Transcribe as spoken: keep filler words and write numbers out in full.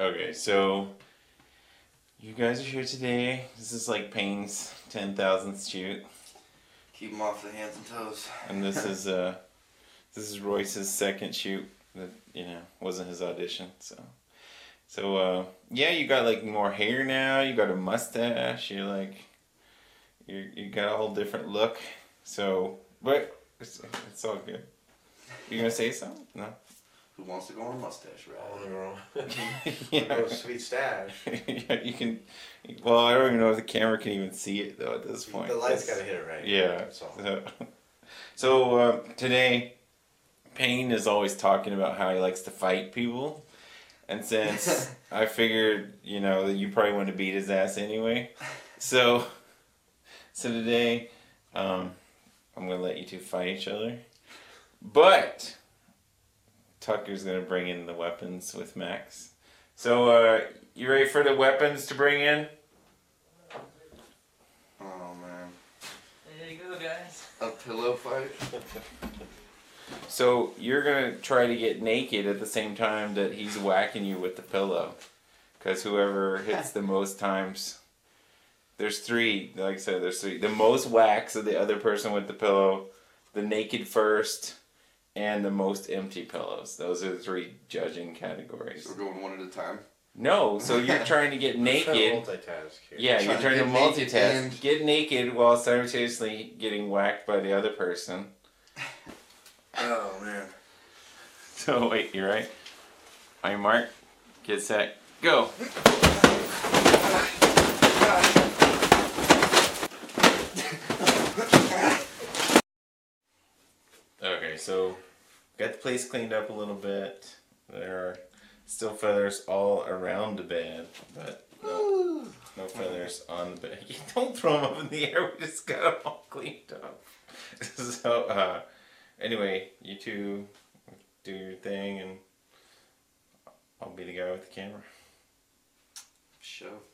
Okay, so you guys are here today. This is like Payne's ten thousandth shoot. Keep them off the hands and toes. And this is uh, this is Royce's second shoot. That you know wasn't his audition. So, so uh, yeah, you got like more hair now. You got a mustache. You're like, you you got a whole different look. So, but it's, it's all good. You gonna say something? No. Who wants to go on a mustache ride? On the girl. Yeah. Oh, sweet stash. Yeah, you can. Well, I don't even know if the camera can even see it though at this point. The light's That's- gotta hit it right. Yeah. That's all. So, so uh, today, Payne is always talking about how he likes to fight people, and since I figured, you know, that you probably want to beat his ass anyway, so, so today, um, I'm gonna let you two fight each other, but Tucker's gonna bring in the weapons with Max. So, uh, you ready for the weapons to bring in? Oh man. There you go, guys. A pillow fight? So you're gonna try to get naked at the same time that he's whacking you with the pillow, because whoever hits the most times, there's three. Like I said, there's three. The most whacks of the other person with the pillow, the naked first, and the most empty pillows. Those are the three judging categories. So we're going one at a time. No, so you're trying to get naked. Multitask here. Yeah, Trying you're to trying to get naked multitask. and- Get naked while simultaneously getting whacked by the other person. Oh man. So wait, you right? On your mark, get set, go. Okay, so got the place cleaned up a little bit. There are still feathers all around the bed, but no, no feathers on the bed. You don't throw them up in the air. We just got them all cleaned up. So, uh, anyway, you two do your thing, and I'll be the guy with the camera. Show.